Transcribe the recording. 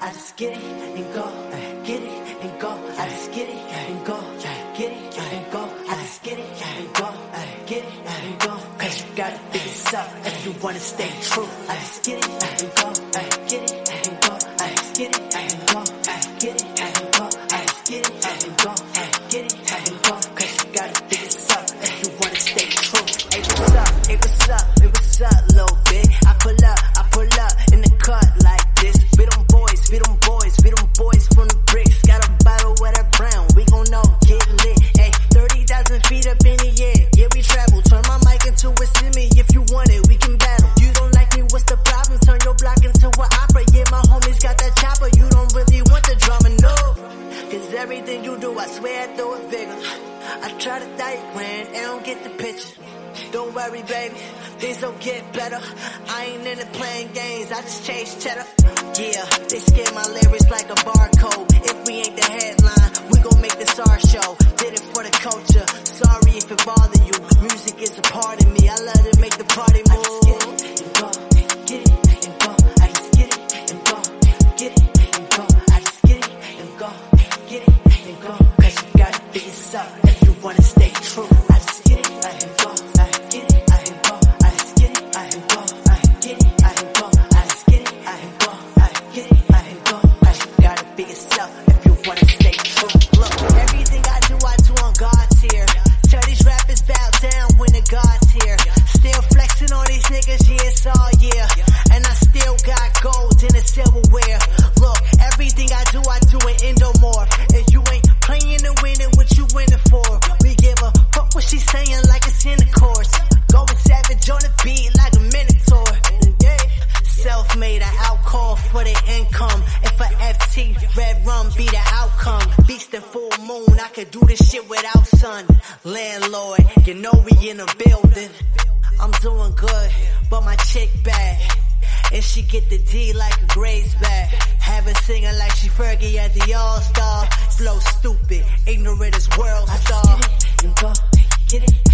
I just get it and go, get it and go. I just get it and go, get it and go. I just get it and go, get it and go. Cause you gotta figure this out if you wanna stay true. I just get it and go, get it and go. I just get it and go, get it and go. I just get it and go, get it and go. Cause you gotta figure this out if you wanna stay true. Hey, what's up? Hey, what's up? Hey, what's up, little bit? I pull up in the cut like this. We them boys from the bricks. Got a bottle with that brown. We gon' know, get lit. Hey, 30,000 feet up in the air. Yeah, we travel. Turn my mic into a simi. If you want it, we can battle. You don't like me, what's the problem? Turn your block into an opera. Yeah, my homies got that chopper. You don't really want the drama, no. Cause everything you do, I swear I throw it bigger. I try to diagram and don't get the picture. Don't worry, baby, things don't get better. I ain't into playing games, I just chase cheddar. Yeah, they scan my lyrics like a barcode. If we ain't the headline, we gon' make this our show. Did it for the culture, sorry if it bother you. Music is a part of me, I love to make the party move. I just get it and go, get it and go. I just get it and go, get it and go. Cause you gotta figure this out if you wanna stay true. I just get it and go. If you wanna stay true, look, everything I do on God's here. Tell these rappers bow down when the God's here. Still flexing on these niggas, yeah, it's all year. And I still got gold in the silverware. Look, everything I do in endomorph. If you ain't playing to win it, what you winning for? We give a fuck what she's saying like it's in the course. Going savage on the beat like a minotaur. Self-made, an outcall for the income. If a FT, red rum be the outcome. Beast and full moon, I could do this shit without sun. Landlord, you know we in a building. I'm doing good, but my chick bad. And she get the D like a Grace bag. Have her singing like she Fergie at the All-Star. Flow stupid, ignorant as world star. I just get it and go, get it.